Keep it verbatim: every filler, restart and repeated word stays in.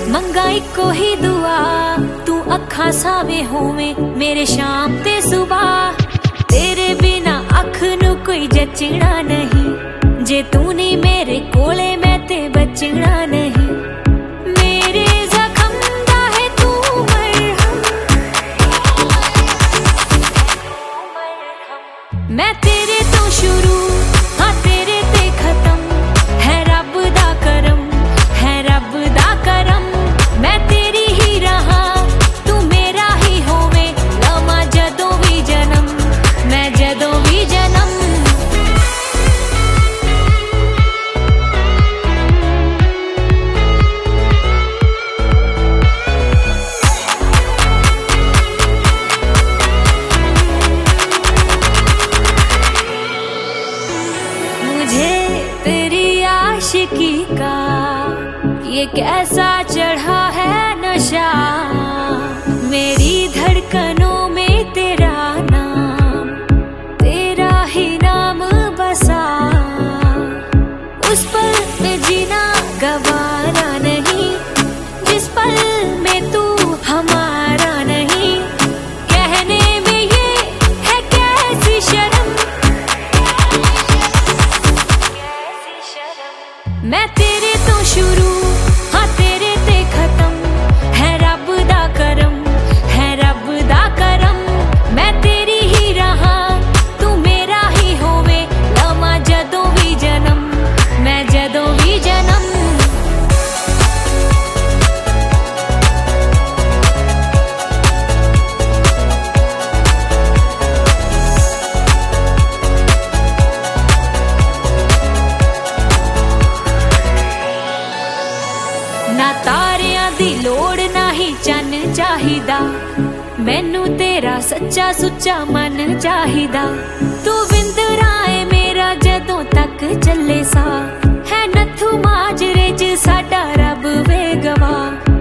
मंगा इको ही दुआ तू अखा सावे होवे मेरे शाम ते सुबह। तेरे बिना अख नू कोई जचना नहीं, जे तू नहीं मेरे कोले मैं ते बचना नहीं। मेरे जख्म दा है तू मरहम, मैं तेरे तो शुरू हाँ तेरे ते खत्म। है रब दा करम, है रब दा करम, मैं तेरी ही रहा तू मेरा ही होवे। लवां जदों भी जन्म, मैं जदों भी जन्म। मुझे तेरी आशिकी का ये कैसा चढ़ा है नशा, मेरी धड़कनों में तेरा नाम, तेरा ही नाम बसा। उस पल में जीना गवारा नहीं, जिस पल में तू हमारा नहीं। कहने में ये है कैसी शर्म, मैं तेरे तो शुरू हाँ तेरे ते खत्म। है रब दा करम, है रब दा करम, मैं तेरी ही रहा तू मेरा ही होवे। लवां जदों भी जन्म, मैं जदों भी जन्म। ना तारियां दी लोड़ ना ही चन्न चाहिदा, मैनू तेरा सच्चा सुच्चा मन चाहिदा। तू विंदरा है मेरा जदों तक चले सा, है नथू माजरे च साडा रब वे गवा।